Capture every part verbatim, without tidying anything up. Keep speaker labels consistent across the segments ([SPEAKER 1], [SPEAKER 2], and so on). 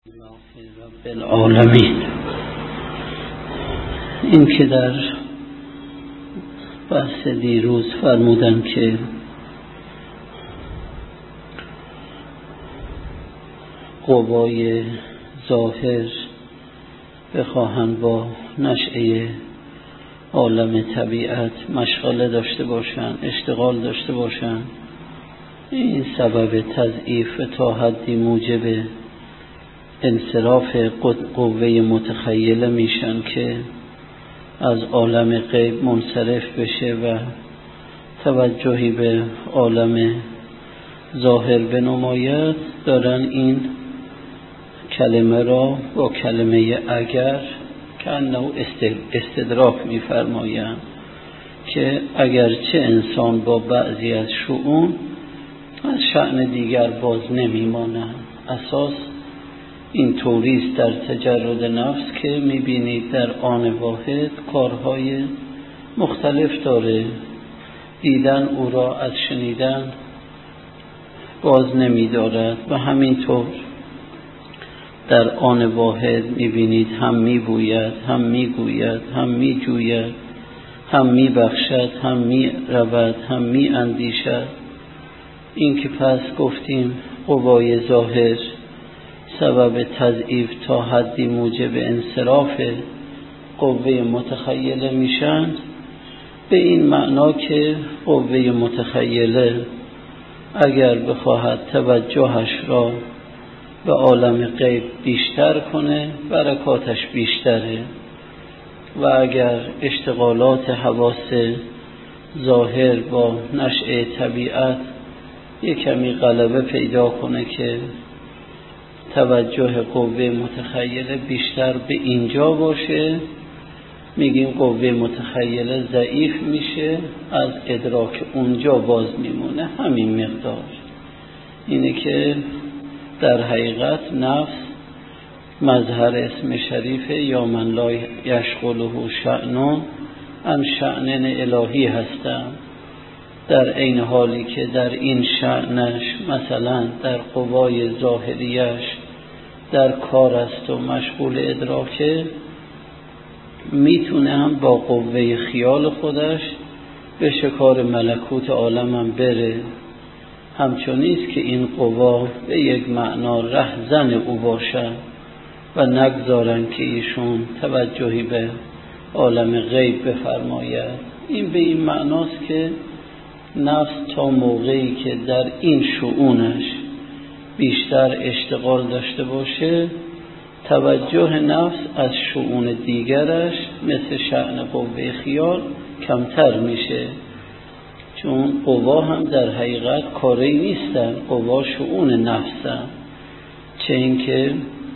[SPEAKER 1] رب العالمین. این که در بحث دیروز فرمودن که قوای ظاهر بخواهند با نشأه عالم طبیعت مشغله داشته باشند، اشتغال داشته باشند، این سبب تضعیف تا حدی موجب انصراف قوه متخیله میشن که از عالم غیب منصرف بشه و توجهی به عالم ظاهر بنماید. دارن این کلمه را با کلمه اگر که انه استدراک میفرمایند که اگرچه انسان با بعضی از شؤون از شأن دیگر باز نمیمانند. اساس این طوریست در تجرد نفس که میبینید در آن واحد کارهای مختلف داره. دیدن او را از شنیدن باز نمیدارد و همینطور در آن واحد میبینید هم میبوید، هم میگوید، هم میجوید، هم میبخشد، هم میرود، هم میاندیشد. این که پس گفتیم قوای ظاهر سبب تضعیف تا حدی موجب انصراف قوه متخیله میشن، به این معنا که قوه متخیله اگر بخواهد توجهش را به عالم غیب بیشتر کنه برکاتش بیشتره و اگر اشتغالات حواس ظاهر با نشأه طبیعت یک کمی غلبه پیدا کنه که توجه قوه متخیله بیشتر به اینجا باشه، میگیم قوه متخیله ضعیف میشه، از ادراک اونجا باز میمونه. همین مقدار اینه که در حقیقت نفس مظهر اسم شریف یا من لا یشغله شأن عن شأن الهی هستم، در عین حالی که در این شأنش مثلا در قوای ظاهریش در کار است و مشغول ادراکه، میتونه هم با قوه خیال خودش به شکار ملکوت عالم هم بره. همچنیست که این قوا به یک معنا رهزن او باشن و نگذارن که ایشون توجهی به عالم غیب بفرماید. این به این معناست که نفس تا موقعی که در این شؤونش بیشتر اشتغال داشته باشه، توجه نفس از شؤون دیگرش مثل شأن قوه خیال کمتر میشه، چون قوا هم در حقیقت کاری نیستن، قوا شؤون نفسن، چه اینکه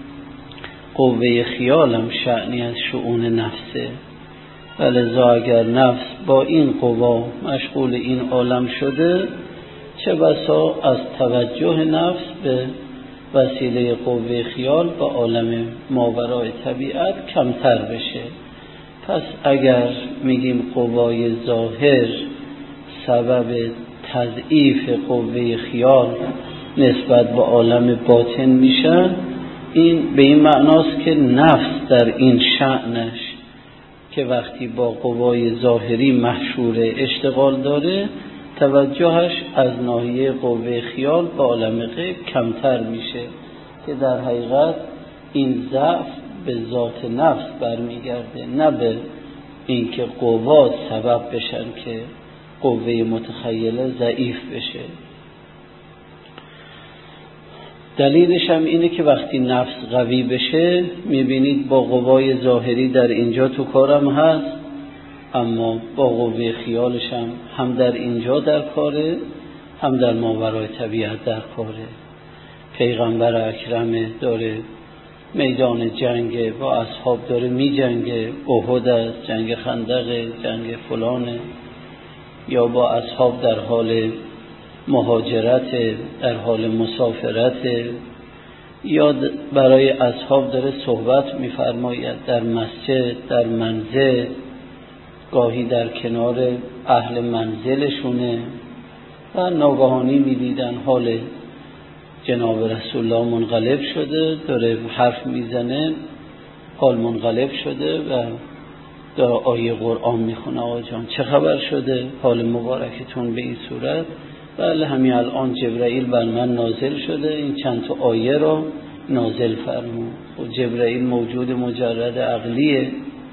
[SPEAKER 1] قوه خیال هم شأنی از شؤون نفسه. ولذا اگر نفس با این قوا مشغول این عالم شده، چه بسا از توجه نفس به وسیله قوه خیال به عالم ماورای طبیعت کمتر بشه. پس اگر میگیم قوای ظاهر سبب تضعیف قوه خیال نسبت به عالم باطن میشن، این به این معناست که نفس در این شأنش که وقتی با قوای ظاهری محشور اشتغال داره، توجهش از ناحیه قوه خیال به عالم غیب کمتر میشه، که در حقیقت این ضعف به ذات نفس برمیگرده، نه به اینکه قوا سبب بشن که قوه متخیله ضعیف بشه. دلیلش هم اینه که وقتی نفس قوی بشه، میبینید با قوای ظاهری در اینجا تو کارم هست، اما با قوه خیالش هم هم در اینجا در کاره، هم در ماورای طبیعت در کاره. پیغمبر اکرم داره میدان جنگ با اصحاب داره می جنگه، احد است، جنگ خندق، جنگ فلانه، یا با اصحاب در حال مهاجرت، در حال مسافرت، یا برای اصحاب داره صحبت می‌فرماید در مسجد، در منزل، گاهی در کنار اهل منزلشونه و ناگهانی می‌دیدن حال جناب رسول الله منقلب شده، داره حرف میزنه، حال منقلب شده و داره آیه قرآن میخونه. آقا جان چه خبر شده؟ حال مبارکتون به این صورت؟ بله همین الان جبرائیل بر من نازل شده، این چند تا آیه را نازل فرمود. و جبرائیل موجود مجرد عقلیه.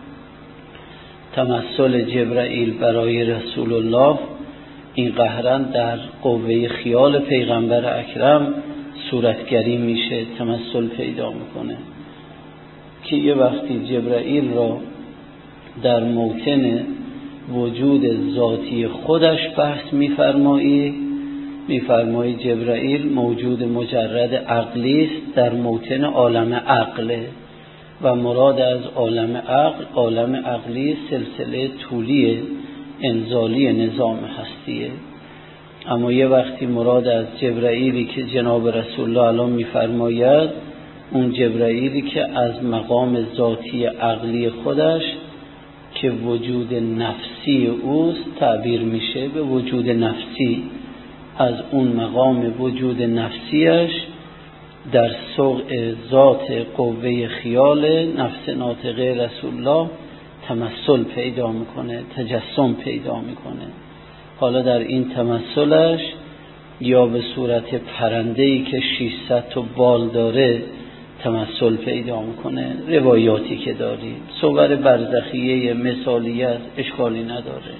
[SPEAKER 1] تمثل جبرائیل برای رسول الله این قهرن در قوه خیال پیغمبر اکرم صورتگری میشه، تمثل پیدا میکنه که یه وقتی جبرائیل را در موطن وجود ذاتی خودش بحث میفرمایی میفرمایی جبرائیل موجود مجرد عقلی است در موطن عالم عقله و مراد از عالم عقل عالم عقلی سلسله طولی انزالی نظام هستیه. اما یه وقتی مراد از جبرائیلی که جناب رسول الله الان میفرماید اون جبرائیلی که از مقام ذاتی عقلی خودش که وجود نفسی اوست تعبیر میشه به وجود نفسی، از اون مقام وجود نفسیش در سوق ذات قوه خیال نفس ناطقه رسول الله تمثل پیدا میکنه، تجسم پیدا میکنه. حالا در این تمثلش یا به صورت پرنده‌ای که ششصد تا بال داره تمثل پیدا میکنه، روایاتی که داریم صور برزخیه مثالی است، اشکالی نداره.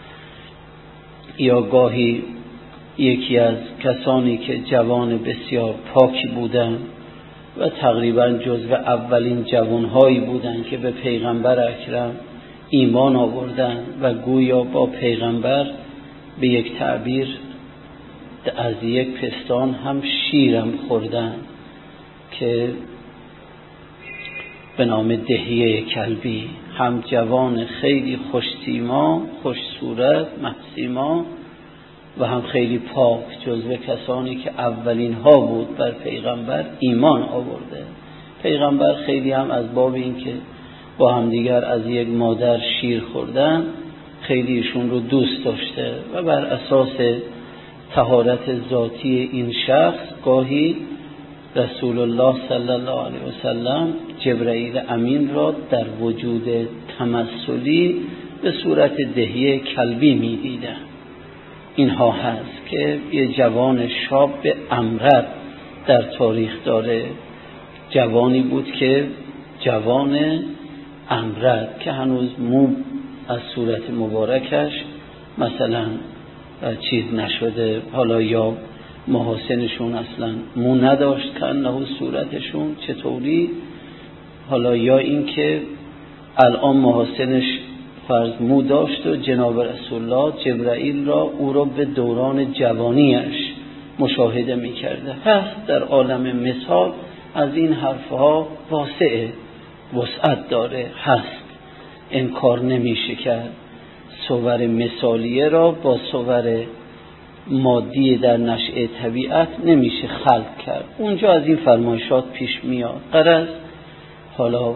[SPEAKER 1] یا گاهی یکی از کسانی که جوان بسیار پاکی بودن و تقریبا جزو اولین جوانهایی بودن که به پیغمبر اکرم ایمان آوردن و گویا با پیغمبر به یک تعبیر از یک پستان هم شیرم خوردن که به نام دهیه کلبی، هم جوان خیلی خوش سیما، خوش صورت، محسیما و هم خیلی پاک، جزو کسانی که اولین ها بود بر پیغمبر ایمان آورده. پیغمبر خیلی هم از باب این که با هم دیگر از یک مادر شیر خوردن خیلی ایشون رو دوست داشته و بر اساس طهارت ذاتی این شخص گاهی رسول الله صلی الله علیه وسلم جبرائیل امین را در وجود تمثلی به صورت دهیه کلبی می دیدن. اینها هست که یه جوان شاب امرد در تاریخ داره، جوانی بود که جوان امرد که هنوز مو از صورت مبارکش مثلا چیز نشده، حالا یا محاسنشون اصلا مو نداشت که انه صورتشون چطوری، حالا یا این که الان محاسنش فرض مو داشت و جناب رسول الله جبرائیل را او را به دوران جوانیش مشاهده می کرده. هست در عالم مثال از این حرفها واسعه، وسعت داره، هست، انکار نمیشه کرد. صور مثالیه را با صور مادی در نشأه طبیعت نمیشه خلق کرد. اونجا از این فرمایشات پیش میاد. غرض حالا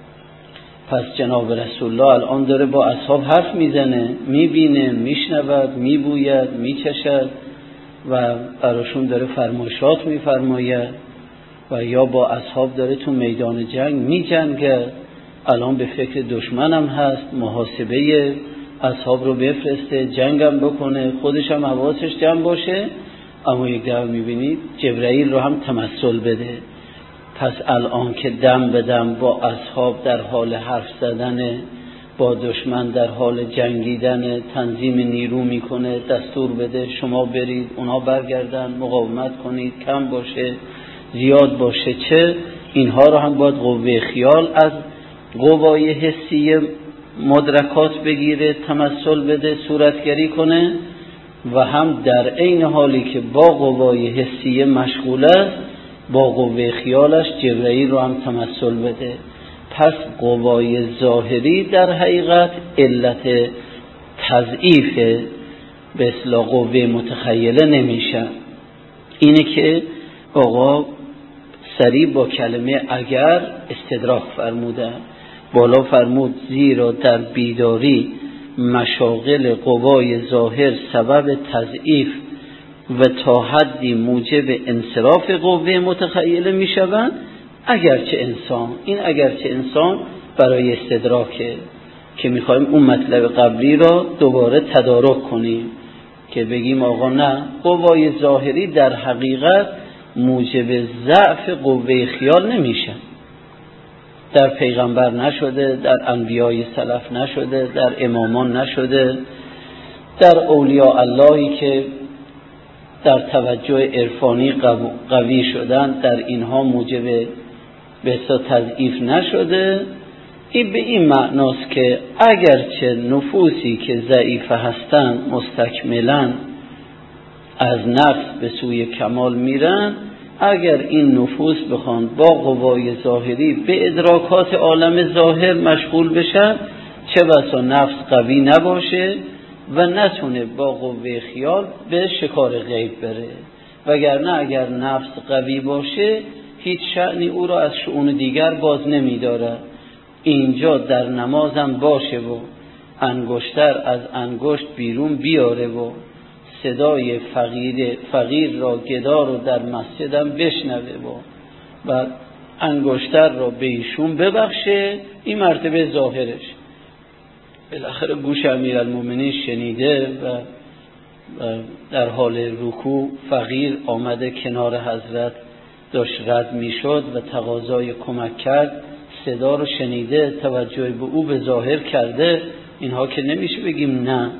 [SPEAKER 1] پس جناب رسول الله الان داره با اصحاب حرف میزنه، میبینه، میشنود، میبوید، میچشد و براشون داره فرمایشات میفرماید و یا با اصحاب داره تو میدان جنگ میجنگه. الان به فکر دشمنم هست، محاسبه اصحاب رو بفرسته، جنگم بکنه، خودش هم حواسش جمع باشه. اما یک دفعه میبینید جبرائیل رو هم تمثل بده. پس الان که دم به دم با اصحاب در حال حرف زدن، با دشمن در حال جنگیدن، تنظیم نیرو میکنه، دستور بده شما برید، اونا برگردن، مقاومت کنید، کم باشه زیاد باشه چه، اینها رو هم باید قوه خیال از قوای حسی مدرکات بگیره، تمثل بده، صورتگری کنه و هم در عین حالی که با قوای حسی مشغول است با قوه خیالش جبرائیل رو هم تمثل بده. پس قوای ظاهری در حقیقت علت تضعیف به اصطلاح قوه متخیله نمیشن. اینه که آقا سریع با کلمه اگر استدراک فرمودن. بالا فرمود زیرا در بیداری مشاغل قوای ظاهر سبب تضعیف و تا حدی موجب انصراف قوه متخیله می شوند، اگرچه انسان، این اگرچه انسان برای استدراکه که میخوایم اون مطلب قبلی را دوباره تدارک کنیم که بگیم آقا نه، قوای ظاهری در حقیقت موجب ضعف قوه خیال نمیشن. در پیغمبر نشده، در انبیای سلف نشده، در امامان نشده، در اولیاء اللهی که در توجه عرفانی قوی شدن در اینها موجب به تضعیف نشده. این به این معناست که اگرچه نفوسی که ضعیف هستند مستکملن از نفس به سوی کمال میرن، اگر این نفوس بخوان با قوای ظاهری به ادراکات عالم ظاهر مشغول بشن، چه بسا نفس قوی نباشه و نتونه با قوه خیال به شکار غیب بره، وگرنه اگر نفس قوی باشه هیچ شأنی او را از شؤون دیگر باز نمی‌داره. اینجا در نمازم باشه و انگشتر از انگشت بیرون بیاره و صدای فقیر, فقیر را گدا رو در مسجدم بشنوه و و انگشتر را به ایشون ببخشه، این مرتبه ظاهرش. بالاخره گوش امیرالمومنین شنیده و در حال رکوع فقیر آمده کنار حضرت داشت رد میشد و تقاضای کمک کرد، صدا رو شنیده، توجه به او به ظاهر کرده، اینها که نمیشه بگیم نه.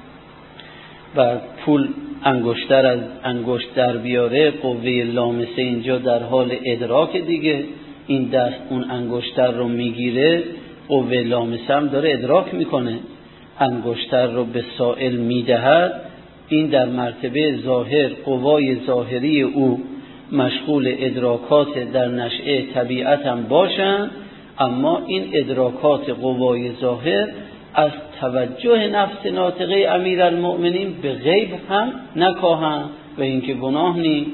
[SPEAKER 1] و پول انگشتر از انگشت در بیاره، قوه لامسه اینجا در حال ادراک دیگه، این دست اون انگشتر رو میگیره، قوه لامسه هم داره ادراک میکنه، انگشتر رو به سائل میدهد، این در مرتبه ظاهر قوای ظاهری او مشغول ادراکات در نشأه طبیعت هم باشن، اما این ادراکات قوای ظاهر از توجه نفس ناطقه امیرالمؤمنین به غیب هم نکاهن و اینکه گناه نی.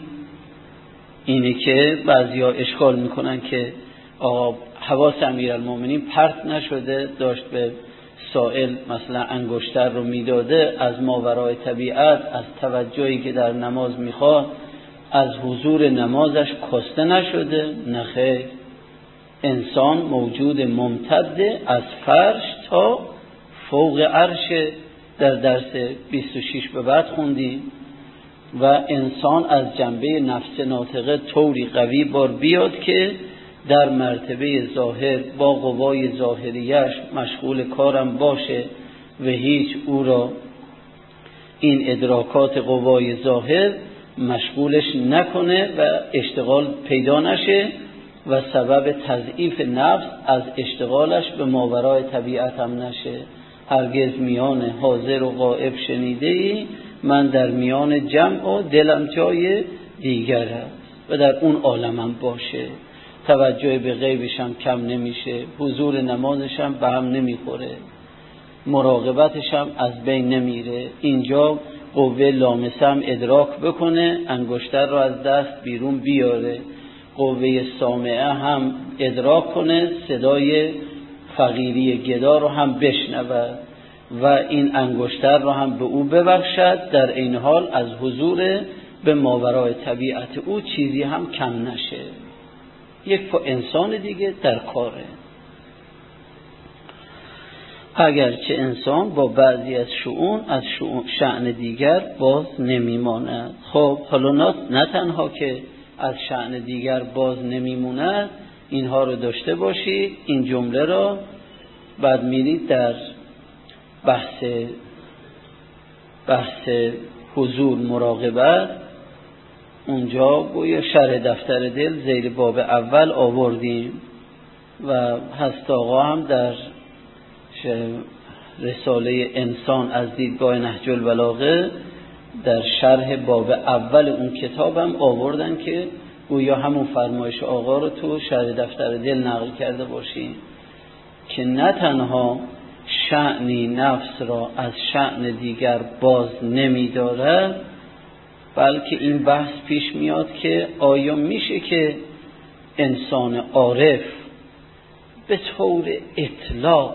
[SPEAKER 1] اینه که بعضیا اشکال میکنن که آقا حواس امیرالمؤمنین پرت نشده، داشت به سائل مثلا انگشتر رو میداده، از ماورای طبیعت، از توجهی که در نماز میخواد، از حضور نمازش کاسته نشده. نخیر، انسان موجود ممتد از فرش تا فوق عرش، در درس بیست و شش به بعد خوندیم. و انسان از جنبه نفس ناطقه طوری قوی بار بیاد که در مرتبه ظاهر با قوای ظاهریش مشغول کارم باشه و هیچ او را این ادراکات قوای ظاهر مشغولش نکنه و اشتغال پیدا نشه و سبب تضعیف نفس از اشتغالش به ماورای طبیعت هم نشه. هرگز میان حاضر و غائب شنیده ای، من در میان جمع و دلم جای دیگر است و در اون عالمم باشه. توجه به غیبش هم کم نمیشه، حضور نمازش هم به هم نمیخوره، مراقبتش هم از بین نمیره. اینجا قوه لامسه هم ادراک بکنه، انگشتر رو از دست بیرون بیاره، قوه سامعه هم ادراک کنه، صدای فقیری گدا رو هم بشنود و این انگشتر رو هم به او ببخشد، در این حال از حضور به ماورای طبیعت او چیزی هم کم نشه. یک انسان دیگه در کاره، اگرچه انسان با بعضی از شؤون از شؤون شأن دیگر باز نمیماند. خب حالا نه تنها که از شأن دیگر باز نمیموند، اینها رو داشته باشید، این جمله را بعد میرید در بحث بحث حضور مراقبت، اونجا گویا شرح دفتر دل زیر باب اول آوردیم و هست آقا هم در رساله انسان از دیدگاه نهج البلاغه در شرح باب اول اون کتاب هم آوردن که گویا همون فرمایش آقا رو تو شرح دفتر دل نقل کرده باشیم که نه تنها شأنی نفس را از شأن دیگر باز نمی داره، بلکه این بحث پیش میاد که آیا میشه که انسان عارف به طور اطلاق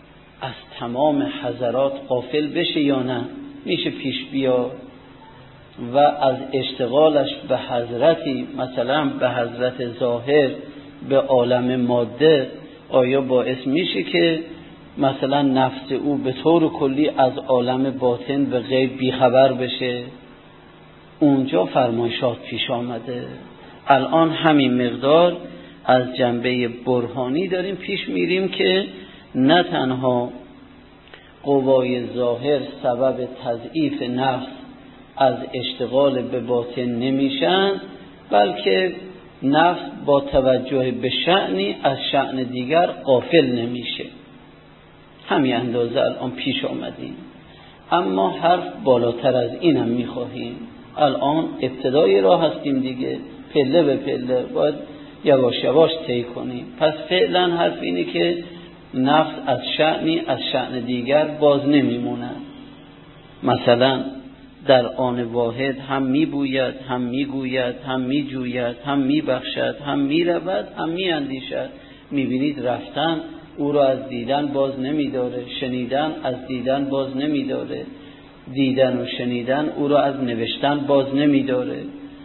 [SPEAKER 1] از تمام حضرات غافل بشه یا نه؟ میشه پیش بیاد و از اشتغالش به حضرتی، مثلا به حضرت ظاهر، به عالم ماده، آیا باعث میشه که مثلا نفس او به طور کلی از عالم باطن به غیب بیخبر بشه؟ اونجا فرمایشات پیش آمده. الان همین مقدار از جنبه برهانی داریم پیش میریم که نه تنها قوای ظاهر سبب تضعیف نفس از اشتغال به باطن نمیشن، بلکه نفس با توجه به شأنی از شأن دیگر غافل نمیشه. همین اندازه الان پیش آمدیم، اما حرف بالاتر از اینم میخواهیم. الان ابتدای راه هستیم دیگه، پله به پله باید یواش یواش طی کنیم. پس فعلا حرف اینه که نفس از شأنی از شأن دیگر باز نمیموند. مثلا در آن واحد هم میبوید، هم میگوید، هم میجوید، هم میبخشد، هم میرود، هم میاندیشد. میبینید رفتن او را از دیدن باز نمیداره، شنیدن از دیدن باز نمیداره، دیدن و شنیدن او را از نوشتن باز نمیداره.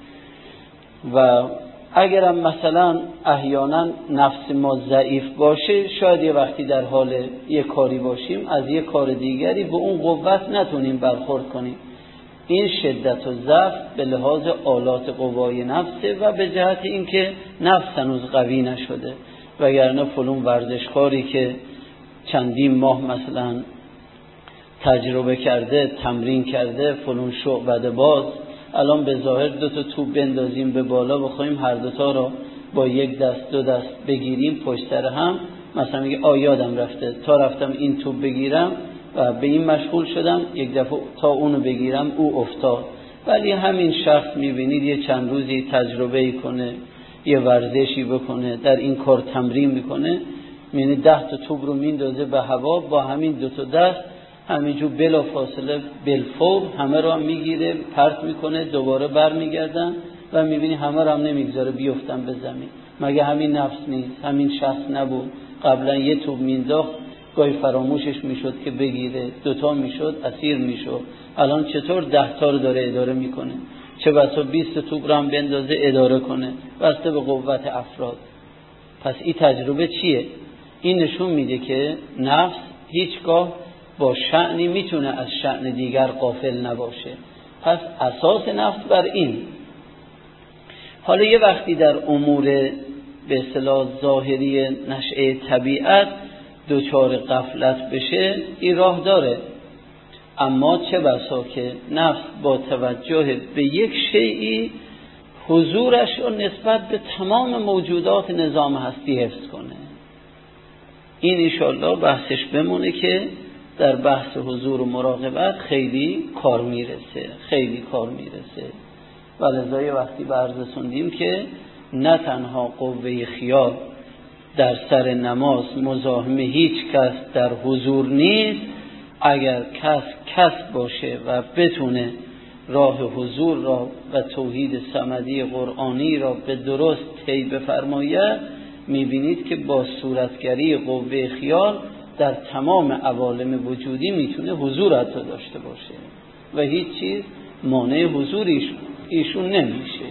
[SPEAKER 1] و اگرم مثلا احیانا نفس ما ضعیف باشه، شاید یه وقتی در حال یه کاری باشیم از یه کار دیگری به اون قوت نتونیم برخورد کنیم. این شدت و ضعف به لحاظ آلات قوای نفسه و به جهت اینکه نفس هنوز قوی نشده. وگرنه فلون ورزشکاری که چندین ماه مثلا تجربه کرده، تمرین کرده، فلون شعبده باز، الان به ظاهر دو تا توپ بندازیم به بالا بخوایم هر دوتا رو با یک دست دو دست بگیریم پشت سر هم، مثلا میگه آ یادم رفته تا رفتم این توپ بگیرم و به این مشغول شدم، یک دفعه تا اونو بگیرم او افتاد. ولی همین شخص میبینید یه چند روزی تجربه کنه، یه ورزشی بکنه، در این کار تمرین میکنه، یعنی ده تا توپ رو میندازه به هوا با همین دو تا دست، همینجور بلا فاصله بالفور همه رو هم میگیره، پرت میکنه، دوباره بر میگردن و میبینی همه رو هم نمیگذاره بیفتن به زمین. مگه همین نفس نیست؟ همین شخص نبود قبلا یه توپ مینداخت، گاهی فراموشش میشد که بگیره، دوتا میشد اسیر میشد، الان چطور ده تا رو داره اداره میکنه؟ چه بسا بیست توپ رو هم بندازه اداره کنه، بسته به قوت افراد. پس این تجربه چیه؟ این نشون میده که نفس هیچگاه با شأنی میتونه از شأن دیگر غافل نباشه. پس اساس نفس بر این. حالا یه وقتی در امور به اصطلاح ظاهری نشأه طبیعت دوچار غفلت بشه، این راه داره. اما چه بسا که نفس با توجه به یک شیئی حضورش رو نسبت به تمام موجودات نظام هستی حفظ کنه. این انشاءالله بحثش بمونه که در بحث حضور و مراقبت خیلی کار میرسه، خیلی کار میرسه. ولذا وقتی به عرض رسوندیم که نه تنها قوه خیال در سر نماز مزاحم هیچ کس در حضور نیست، اگر کس کس باشه و بتونه راه حضور را و توحید صمدی قرآنی را به درست طی بفرماید، میبینید که با صورتگری قوه خیال در تمام عوالم وجودی میتونه حضور حتی داشته باشه و هیچ چیز مانع حضور ایشون نمیشه.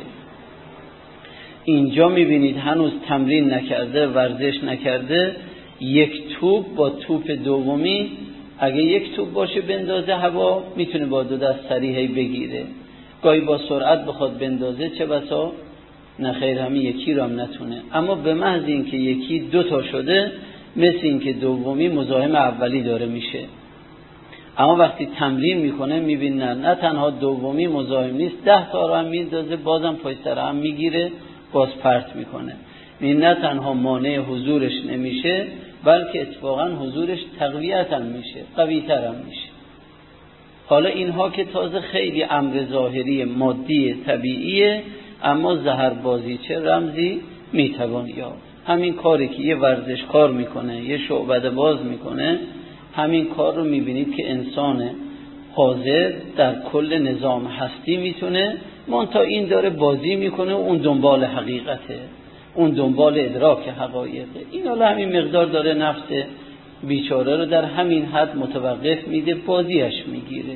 [SPEAKER 1] اینجا میبینید هنوز تمرین نکرده، ورزش نکرده، یک توپ با توپ دومی اگه یک توپ باشه بندازه هوا، میتونه با دو دست سریعی بگیره. گاهی با سرعت بخواد بندازه چه بسا نه خیر همین یکی رو هم نتونه. اما به محض اینکه یکی دو تا شده، مثل اینکه دومی مزاحم اولی داره میشه. اما وقتی تمرین میکنه میبینه نه تنها دومی مزاحم نیست، ده تا رو هم میندازه بازم پشت سر هم میگیره، باز پرت میکنه. این نه تنها مانع حضورش نمیشه، بلکه اتفاقا حضورش تقویت هم میشه، قوی تر هم میشه. حالا اینها که تازه خیلی امر ظاهری مادی طبیعیه، اما زهر بازی چه رمزی میتوان یافت. همین کاری که یه ورزشکار میکنه، یه شعبده باز میکنه، همین کار رو میبینید که انسان حاضر در کل نظام هستی میتونه، منتها این داره بازی میکنه، اون دنبال حقیقته، اون دنبال ادراک حقایقه. این حالا همین مقدار داره نفس بیچاره رو در همین حد متوقف میده، بازیش میگیره.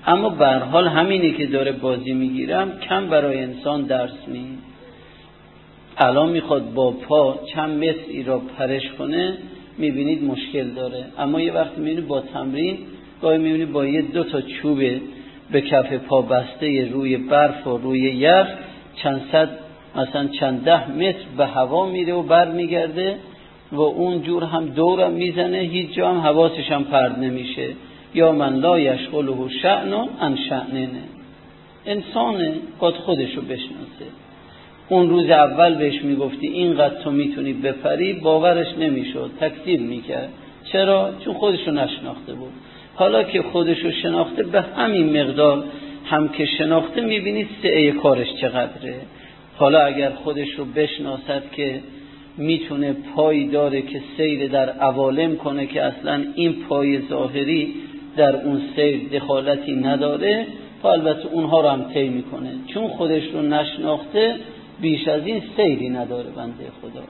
[SPEAKER 1] اما به هر حال همینی که داره بازی میگیرم کم برای انسان درس نیست. الان میخواد با پا چند متری را پرش کنه، میبینید مشکل داره، اما یه وقت میبینید با تمرین گاهی میبینید با یه دو تا چوب به کف پا بسته روی برف و روی یخ چند صد مثلا چند ده متر به هوا میره و بر میگرده و اون جور هم دورم میزنه، هیچ جا هم حواسش هم پرد نمیشه. یا من لا یشغله شأن عن شأنه. انسانه، باید خودشو بشناسه. اون روز اول بهش میگفتی اینقدر تو میتونی بپری، باورش نمیشد، تکذیب میکرد. چرا؟ چون خودشو نشناخته بود. حالا که خودشو شناخته، به همین مقدار هم که شناخته، میبینید سعی کارش چقدره. حالا اگر خودشو بشناسد که میتونه پایی داره که سیر در عوالم کنه که اصلا این پای ظاهری در اون سیر دخالتی نداره، تا البته اونها رو هم طی میکنه. چون خودش رو نشناخته بیش از این سیری نداره بنده خدا.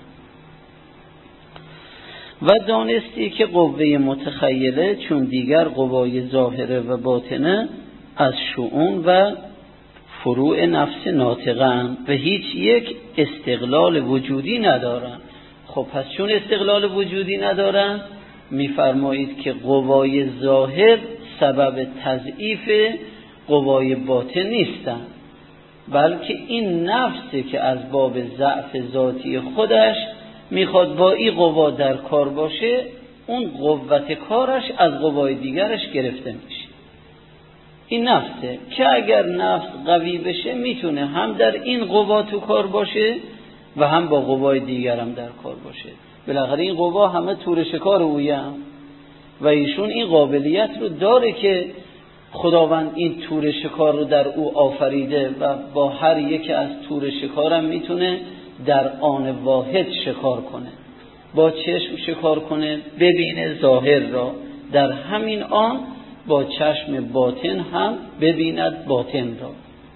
[SPEAKER 1] و دانستی که قوه متخیله چون دیگر قوای ظاهره و باطنه از شؤون و فروع نفس ناطقن و هیچ یک استقلال وجودی ندارن. خب پس چون استقلال وجودی ندارن، میفرمایید که قوای ظاهر سبب تضعیف قوای باطن نیستن، بلکه این نفسی که از باب ضعف ذاتی خودش میخواد با این قوا در کار باشه، اون قوت کارش از قوای دیگرش گرفته میشه. این نفسه که اگر نفس قوی بشه میتونه هم در این قوا تو کار باشه و هم با قوای دیگر هم در کار باشه. بالاخره این قوا همه تور شکار اویم و ایشون این قابلیت رو داره که خداوند این تور شکار رو در او آفریده و با هر یک از تور شکارم میتونه در آن واحد شکار کنه. با چشم شکار کنه، ببینه ظاهر را، در همین آن با چشم باطن هم ببیند باطن را.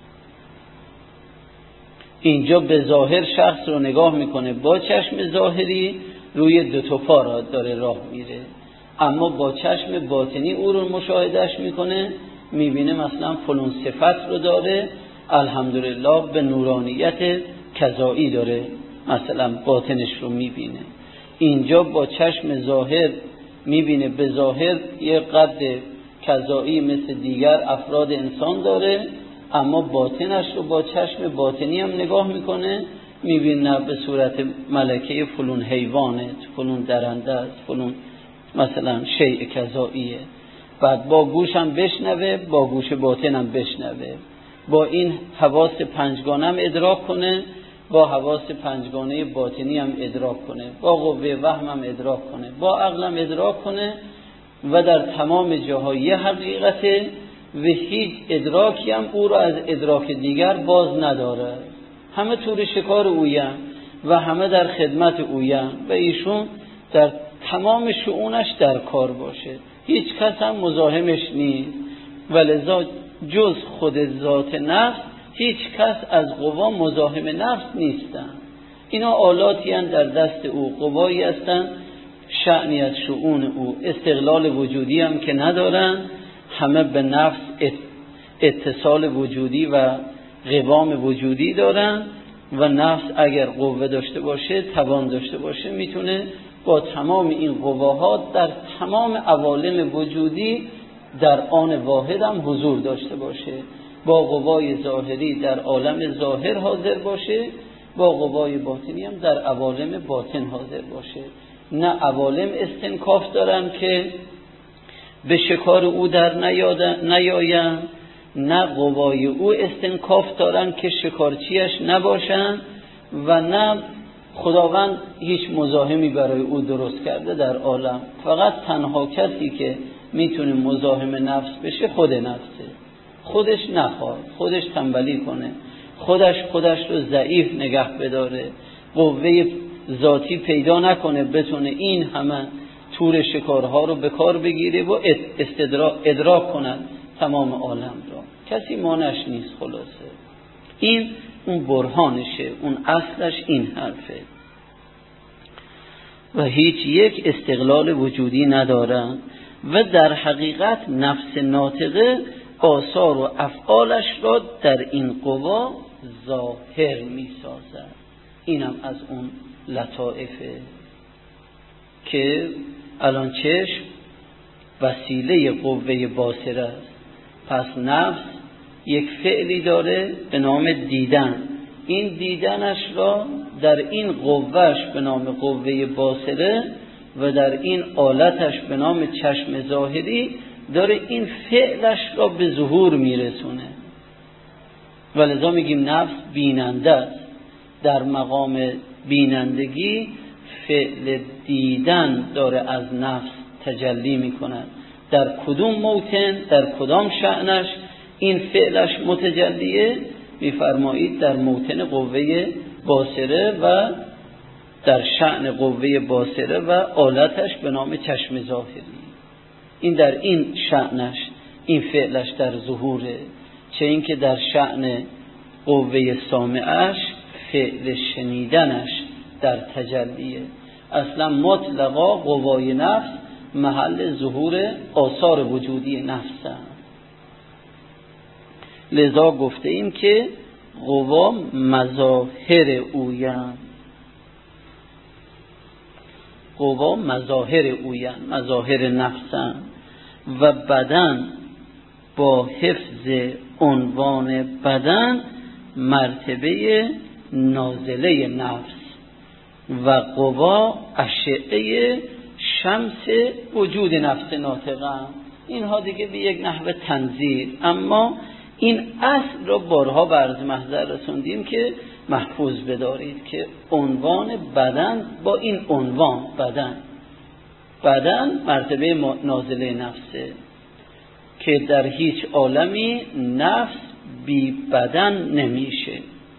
[SPEAKER 1] اینجا به ظاهر شخص رو نگاه میکنه، با چشم ظاهری روی دو تا پا را داره راه میره، اما با چشم باطنی او رو مشاهدهش میکنه، میبینه مثلا فلان صفت رو داره، الحمدلله به نورانیت کذایی داره، مثلا باطنش رو میبینه. اینجا با چشم ظاهر میبینه به ظاهر یه قد کذایی مثل دیگر افراد انسان داره، اما باطنش رو با چشم باطنی هم نگاه میکنه، میبینه به صورت ملکه فلون حیوانه، فلون درنده است، فلون مثلا شیء کذاییه. بعد با گوش هم بشنوه، با گوش باطن هم بشنوه، با این حواس پنجگانه هم ادراک کنه، با حواس پنجگانه باطنی هم ادراک کنه، با قوه وهم هم ادراک کنه، با عقل هم ادراک کنه و در تمام جاهای حقیقته و هیچ ادراکی هم او را از ادراک دیگر باز نداره. همه تور شکار اویم و همه در خدمت اویم و ایشون در تمام شؤونش در کار باشه، هیچ کس هم مزاحمش نیست. ولذا جز خود ذات نفس هیچ کس از قوا مزاحم نفس نیستن. اینا آلاتی هستند در دست او، قوایی هستند شأنی از شؤون او، استقلال وجودی هم که ندارن، همه به نفس اتصال وجودی و قوام وجودی دارن و نفس اگر قوه داشته باشه، توان داشته باشه، میتونه با تمام این قواها در تمام عوالم وجودی در آن واحد هم حضور داشته باشه، با قوای ظاهری در عالم ظاهر حاضر باشه، با قوای باطنی هم در عوالم باطن حاضر باشه. نه عوالم استنکاف دارن که به شکار او در نیاین، نه قوای او استنکاف دارن که شکارچیش نباشن، و نه خداوند هیچ مزاحمی برای او درست کرده در عالم. فقط تنها کسی که میتونه مزاحم نفس بشه خود نفسه. خودش نخواد، خودش تنبلی کنه، خودش خودش رو ضعیف نگه بداره، قوه ذاتی پیدا نکنه بتونه این همه تور شکارها رو به کار بگیره و استدراک ادراک کنن تمام عالم را. کسی مانعش نیست. خلاصه این اون برهانشه، اون اصلش این حرفه. و هیچ یک استقلال وجودی ندارن و در حقیقت نفس ناطقه آثار و افعالش را در این قوا ظاهر می سازد. اینم از اون لطائفه که الان چشم وسیله قوه باصره است. پس نفس یک فعلی داره به نام دیدن، این دیدنش را در این قوهش به نام قوه باصره و در این آلتش به نام چشم ظاهری داره این فعلش را به ظهور میرسونه. ولذا میگیم نفس بیننده است. در مقام بینندگی فعل دیدن داره از نفس تجلی میکند. در کدوم موطن، در کدام شأنش این فعلش متجلیه؟ میفرمایید در موطن قوه باصره و در شأن قوه باصره و آلتش به نام چشم ظاهری. این در این شأنش این فعلش در ظهوره، چه اینکه در شأن قوه سامعش فعل شنیدنش در تجلیه. اصلا مطلقا قوای نفس محل ظهور آثار وجودی نفس هست. لذا گفته ایم که قوا مظاهر اویند. قوا مظاهر اویند، مظاهر نفسند و بدن با حفظ عنوان بدن مرتبه نازله نفس و قوا اشعه شمس وجود نفس ناطقه. اینها دیگه به یک نحو تنزیل، اما این اصل رو بارها به عرض محضر رسوندیم که محفوظ بدارید که عنوان بدن با این عنوان بدن بدن مرتبه نازله نفسه که در هیچ عالمی نفس بی بدن نمیشه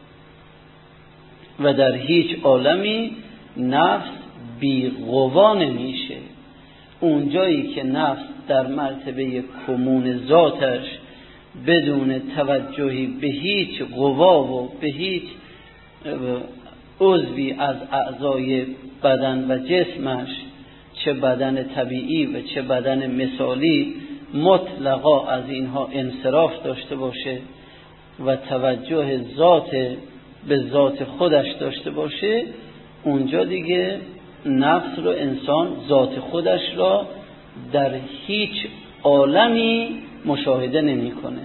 [SPEAKER 1] و در هیچ عالمی نفس بی قوا نمیشه. اونجایی که نفس در مرتبه کمون ذاتش بدون توجهی به هیچ قوا و به هیچ عضوی از اعضای بدن و جسمش، چه بدن طبیعی و چه بدن مثالی، مطلقا از اینها انصراف داشته باشه و توجه ذات به ذات خودش داشته باشه، اونجا دیگه نفس رو انسان ذات خودش را در هیچ عالمی مشاهده نمی کنه.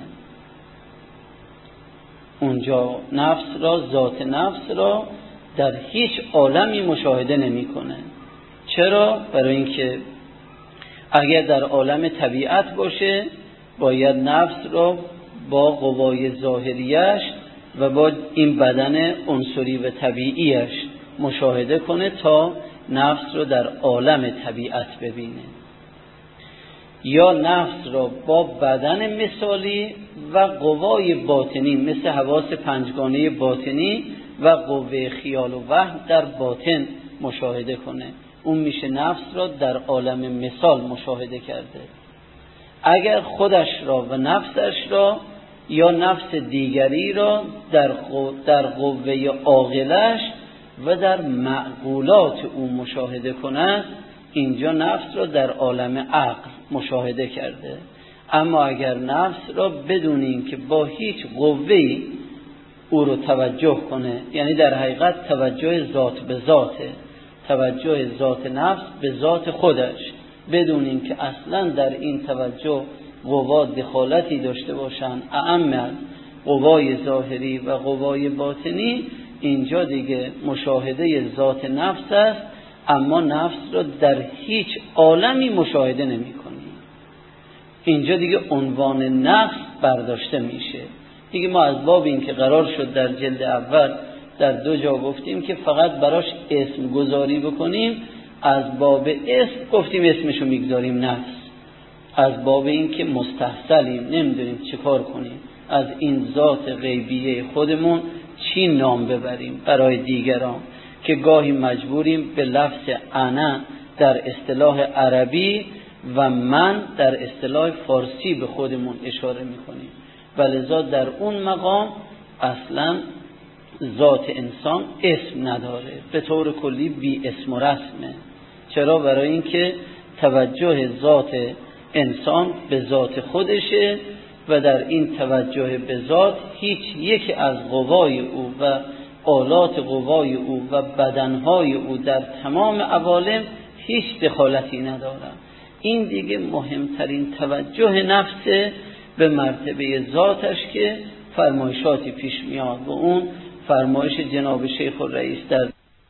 [SPEAKER 1] اونجا نفس را، ذات نفس را در هیچ عالمی مشاهده نمی کنه. چرا؟ برای اینکه اگر در عالم طبیعت باشه باید نفس را با قوای ظاهریش و با این بدن عنصری و طبیعیش مشاهده کنه تا نفس رو در عالم طبیعت ببینه، یا نفس را با بدن مثالی و قوای باطنی مثل حواس پنجگانه باطنی و قوه خیال و وهم در باطن مشاهده کنه. اون میشه نفس را در عالم مثال مشاهده کرده. اگر خودش را و نفسش را یا نفس دیگری را در در قوه عاقلش و در معقولات او مشاهده کند، اینجا نفس را در عالم عقل مشاهده کرده. اما اگر نفس را بدون اینکه با هیچ قوه‌ای او رو توجه کنه، یعنی در حقیقت توجه ذات به ذاته، توجه ذات نفس به ذات خودش، بدون اینکه اصلا در این توجه قوا دخالتی داشته باشن اعم از قوای ظاهری و قوای باطنی، اینجا دیگه مشاهده ذات نفس است، اما نفس را در هیچ عالمی مشاهده نمی کنی. اینجا دیگه عنوان نفس برداشته میشه. دیگه ما از باب این که قرار شد در جلد اول در دو جا گفتیم که فقط براش اسم گذاری بکنیم، از باب اسم گفتیم اسمشو میگذاریم نفس، از باب این که مستحصلیم نمیدونیم چه کار کنیم، از این ذات غیبیه خودمون چی نام ببریم برای دیگران، که گاهی مجبوریم به لفظ انا در اصطلاح عربی و من در اصطلاح فارسی به خودمون اشاره میکنیم، ولذا در اون مقام اصلا ذات انسان اسم نداره، به طور کلی بی اسم و رسمه. چرا؟ برای اینکه توجه ذات انسان به ذات خودشه و در این توجه به ذات هیچ یک از قوای او و آلات قوای او و بدنهای او در تمام عوالم هیچ دخالتی ندارند. این دیگه مهمترین توجه نفس به مرتبه ذاتش که فرمایشاتی پیش میاد و اون فرمایش جناب شیخ الرئیس در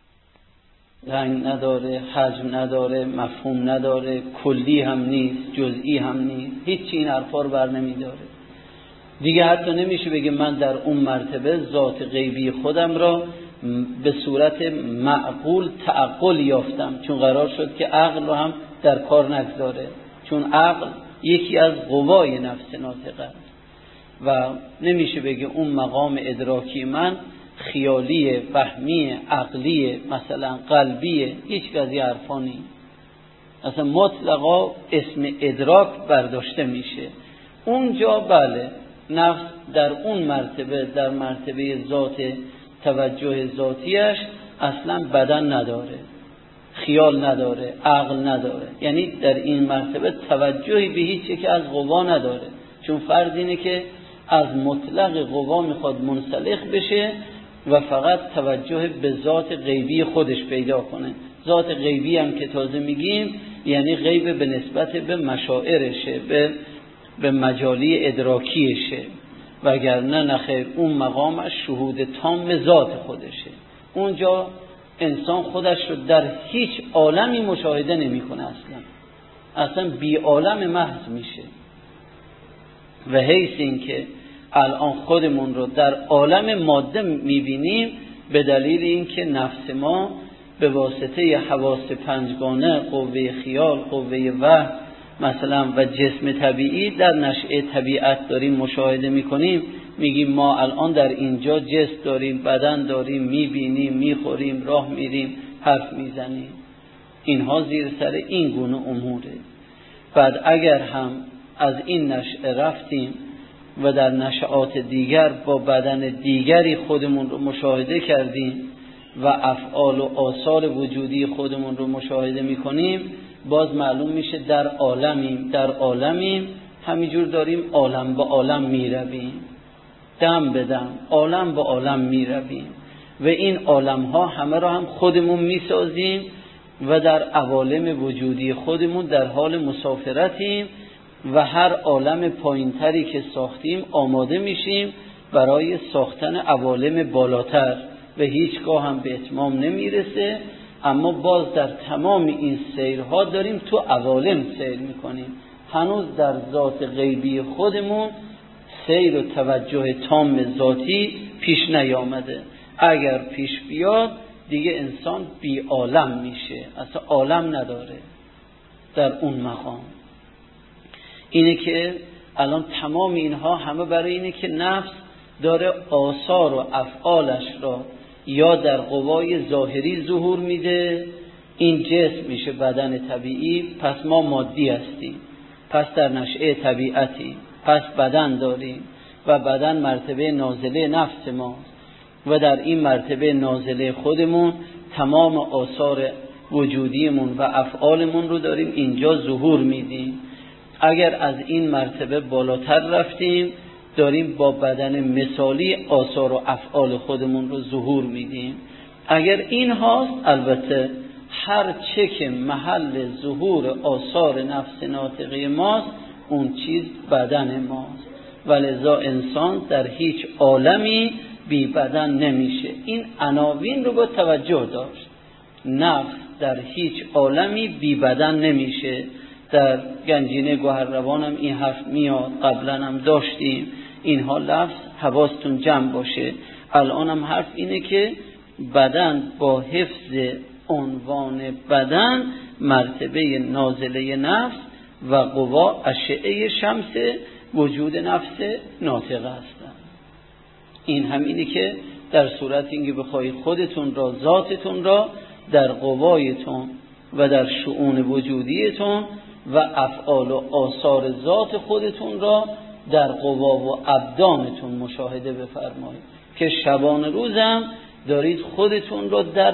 [SPEAKER 1] رنگ نداره، حجم نداره، مفهوم نداره، کلی هم نیست، جزئی هم نیست، هیچی این حرفا رو بر نمیداره. دیگه حتی نمیشه بگه من در اون مرتبه ذات غیبی خودم را به صورت معقول تعقل یافتم، چون قرار شد که عقل رو هم در کار نگذاره، چون عقل یکی از قوای نفس ناطقه است و نمیشه بگه اون مقام ادراکی من خیالیه، وهمیه، عقلیه، مثلا قلبیه، هیچ کسی حرفا نیست. اصلا مطلقا اسم ادراک برداشته میشه. اونجا بله نفس در اون مرتبه، در مرتبه ذات توجه ذاتیش اصلا بدن نداره، خیال نداره، عقل نداره، یعنی در این مرتبه توجهی به هیچ یک از قوا نداره، چون فرض اینه که از مطلق قوا میخواد منسلخ بشه و فقط توجه به ذات غیبی خودش پیدا کنه. ذات غیبی هم که تازه میگیم یعنی غیب به نسبت به مشاعرشه، به به مجالی ادراکیشه، وگرنه نخیر اون مقامش شهود تام ذات خودشه. اونجا انسان خودش رو در هیچ عالمی مشاهده نمی کنه، اصلا اصلا بی عالم محض میشه. و حیث این که الان خودمون رو در عالم ماده میبینیم به دلیل این که نفس ما به واسطه حواس پنجگانه، قوه خیال، قوه وهم مثلا و جسم طبیعی در نشأه طبیعت داریم مشاهده میکنیم. میگیم ما الان در اینجا جسم داریم، بدن داریم، میبینیم، میخوریم، راه میریم، حرف میزنیم. اینها زیر سر این گونه اموره. بعد اگر هم از این نشأه رفتیم و در نشأات دیگر با بدن دیگری خودمون رو مشاهده کردیم و افعال و آثار وجودی خودمون رو مشاهده میکنیم، باز معلوم میشه در عالمیم، در عالمیم همینجور داریم عالم با عالم میرویم، دم به دم عالم با عالم میرویم و این عالم ها همه را هم خودمون میسازیم و در عوالم وجودی خودمون در حال مسافرتیم و هر عالم پایینتری که ساختیم آماده میشیم برای ساختن عوالم بالاتر و هیچگاه هم به اتمام نمیرسه. اما باز در تمام این سیرها داریم تو عوالم سیر میکنیم، هنوز در ذات غیبی خودمون سیر و توجه تام ذاتی پیش نیامده. اگر پیش بیاد دیگه انسان بی عالم میشه، اصلا عالم نداره در اون مقام. اینه که الان تمام اینها همه برای اینه که نفس داره آثار و افعالش را یا در قوای ظاهری ظهور میده، این جسم میشه بدن طبیعی، پس ما مادی هستیم، پس در نشأه طبیعتی، پس بدن داریم و بدن مرتبه نازله نفس ماست و در این مرتبه نازله خودمون تمام آثار وجودیمون و افعالمون رو داریم اینجا ظهور میدیم. اگر از این مرتبه بالاتر رفتیم داریم با بدن مثالی آثار و افعال خودمون رو ظهور میدیم. اگر این هاست البته هر چه که محل ظهور آثار نفس ناطقه ماست اون چیز بدن ماست، ولذا انسان در هیچ عالمی بی بدن نمیشه. این عناوین رو با توجه داشت. نفس در هیچ عالمی بی بدن نمیشه. در گنجینه گوهرروان هم این حرف میاد، قبلا هم داشتیم. اینها لفظ حواستون جمع باشه. الان هم حرف اینه که بدن با حفظ عنوان بدن مرتبه نازله نفس و قوا اشعه شمس وجود نفس ناطقه هستن. این هم اینه که در صورت اینکه بخوای خودتون را، ذاتتون را در قوایتون و در شؤون وجودیتون و افعال و آثار ذات خودتون را در قوا و ابدانتون مشاهده بفرمایید که شبان روزم دارید خودتون را در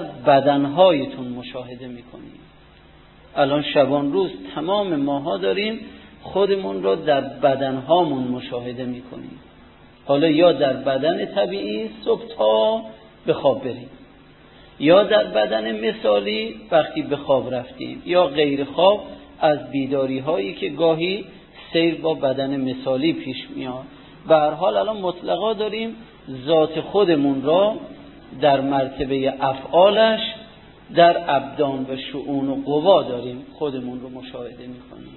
[SPEAKER 1] بدنهایتون مشاهده میکنید. الان شبان روز تمام ماها داریم خودمون رو در بدنهامون مشاهده میکنیم. حالا یا در بدن طبیعی صبح تا به خواب بریم، یا در بدن مثالی وقتی به خواب رفتیم، یا غیر خواب از بیداری هایی که گاهی سیر با بدن مثالی پیش میاد. به هر حال الان مطلقا داریم ذات خودمون را در مرتبه افعالش در ابدان و شؤون و قوا داریم خودمون رو مشاهده میکنیم.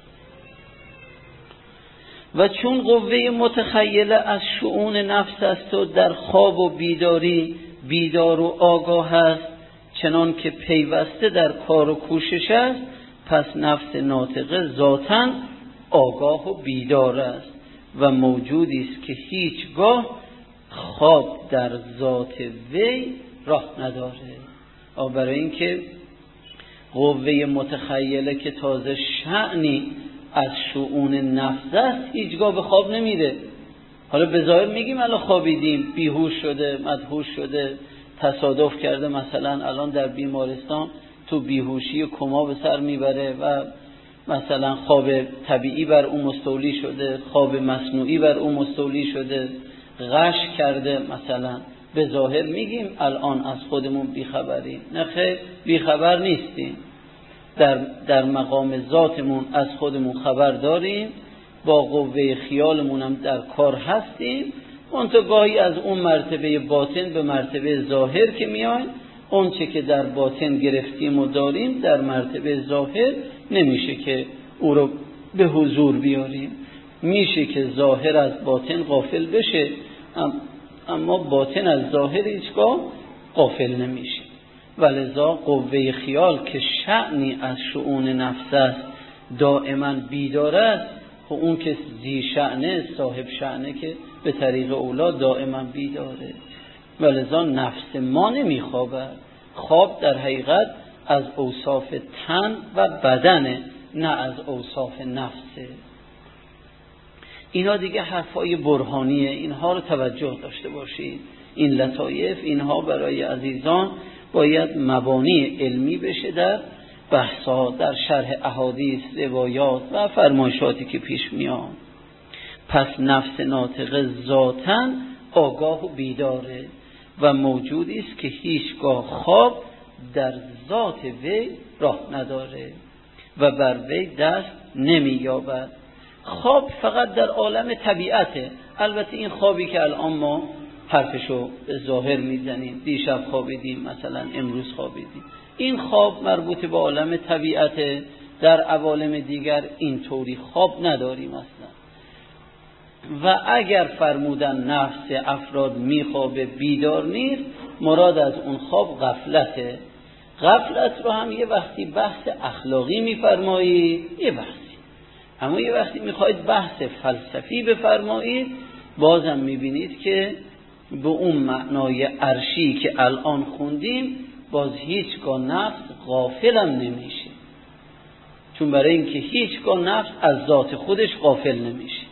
[SPEAKER 1] و چون قوه متخیله از شؤون نفس است و در خواب و بیداری بیدار و آگاه است، چنان که پیوسته در کار و کوشش است، پس نفس ناطقه ذاتاً آگاه و بیدار است و موجودی است که هیچگاه خواب در ذات وی راه نداره. برای اینکه قوه متخیله که تازه شأنی از شؤون نفس است هیچگاه به خواب نمیره. حالا به ظاهر میگیم الان خوابیدیم، بیهوش شده، مدهوش شده، تصادف کرده، مثلا الان در بیمارستان تو بیهوشی و کما به سر میبره و مثلا خواب طبیعی بر اون مستولی شده، خواب مصنوعی بر اون مستولی شده، غش کرده. مثلا به ظاهر میگیم الان از خودمون بیخبریم، نه خیر، بیخبر نیستیم. در, در مقام ذاتمون از خودمون خبر داریم، با قوه خیالمون هم در کار هستیم. اون تو گاهی از اون مرتبه باطن به مرتبه ظاهر که میایم، اون چه که در باطن گرفتیم و داریم در مرتبه ظاهر نمیشه که او رو به حضور بیاریم. میشه که ظاهر از باطن غافل بشه، اما باطن از ظاهر هیچگاه غافل نمیشه. ولذا قوه خیال که شأنی از شؤون نفس است دائما بیدار است، خب اون که ذی شأنه، صاحب شأنه، که به طریق اولا دائما بیداره. ولذا نفس ما نمیخوابد. خواب در حقیقت از اوصاف تن و بدنه، نه از اوصاف نفسه. اینا دیگه حرفای برهانیه، اینها رو توجه داشته باشید. این لطایف، اینها برای عزیزان باید مبانی علمی بشه در بحثا، در شرح احادیث، روایات و فرمایشاتی که پیش میاد. پس نفس ناطقه ذاتاً آگاه و بیداره و موجودی است که هیچگاه خواب در ذات وی راه نداره و بر وی دست نمی‌یابد. خواب فقط در عالم طبیعته. البته این خوابی که الان ما حرفشو به ظاهر میزنیم، دیشب خوابیدیم، مثلا امروز خوابیدیم، این خواب مربوط به عالم طبیعته. در عوالم دیگر اینطوری خواب نداریم اصلا. و اگر فرمودن نفس افراد میخوابه بیدار نیست، مراد از اون خواب غفلته. غفلت رو هم یه وقتی بحث اخلاقی میفرمایید، یه وقتی، اما یه وقتی میخواید بحث فلسفی بفرمایید، بازم میبینید که به اون معنای عرشی که الان خوندیم باز هیچگاه نفس غافلم نمیشه. چون برای اینکه هیچگاه نفس از ذات خودش غافل نمیشه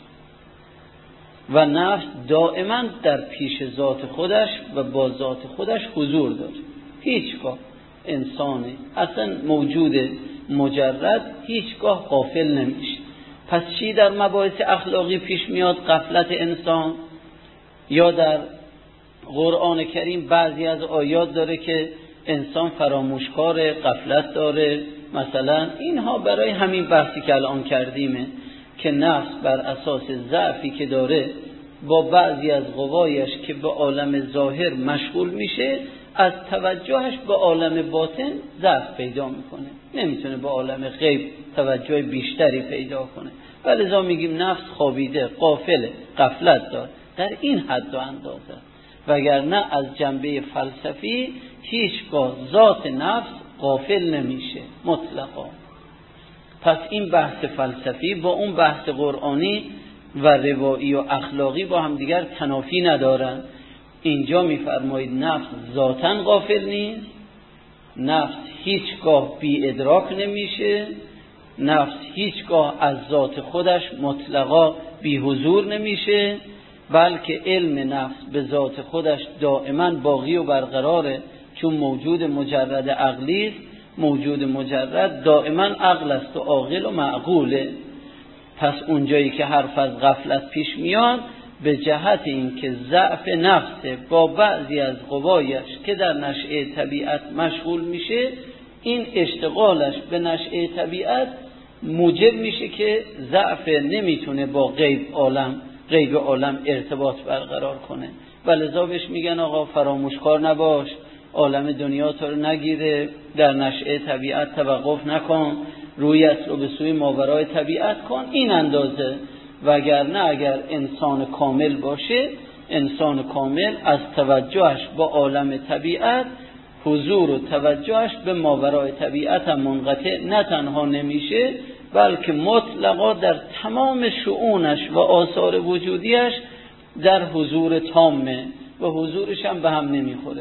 [SPEAKER 1] و نفس دائما در پیش ذات خودش و با ذات خودش حضور داره. هیچگاه انسان اصلا موجود مجرد هیچگاه غافل نمیشه. پس چی در مباحث اخلاقی پیش میاد؟ غفلت انسان. یا در قرآن کریم بعضی از آیات داره که انسان فراموشکار، غفلت داره. مثلا اینها برای همین بحثی که الان کردیمه که نفس بر اساس ضعفی که داره با بعضی از قوایش که به عالم ظاهر مشغول میشه، از توجهش به عالم باطن ضعف پیدا میکنه، نمیتونه به عالم غیب توجه بیشتری پیدا کنه. ولذا میگیم نفس خوابیده، غافله، غفلت داره، در این حد و اندازه. وگرنه از جنبه فلسفی هیچگاه ذات نفس غافل نمیشه مطلقا. پس این بحث فلسفی با اون بحث قرآنی و روایی و اخلاقی با هم دیگر تنافی ندارن. اینجا میفرمایید نفس ذاتاً غافل نیست، نفس هیچگاه بی ادراک نمیشه، نفس هیچگاه از ذات خودش مطلقا بی حضور نمیشه، بلکه علم نفس به ذات خودش دائما باقی و برقراره. چون موجود مجرد عقلی است، موجود مجرد دائما عقل است و عاقل و معقوله. پس اونجایی که حرف از غفلت پیش میاد به جهت این که ضعف نفسه با بعضی از قوایش که در نشأه طبیعت مشغول میشه، این اشتغالش به نشأه طبیعت موجب میشه که ضعف نمیتونه با غیب عالم غیب عالم ارتباط برقرار کنه و لذا بهش میگن آقا فراموشکار نباش، عالم دنیا تو رو نگیره، در نشأه طبیعت توقف نکن، رویت رو به سوی ماورای طبیعت کن. این اندازه. وگرنه اگر انسان کامل باشه، انسان کامل از توجهش با عالم طبیعت، حضور و توجهش به ماورای طبیعت هم منقطع نه تنها نمیشه، بلکه مطلقا در تمام شؤونش و آثار وجودیش در حضور تامه و حضورش هم به هم نمیخوره.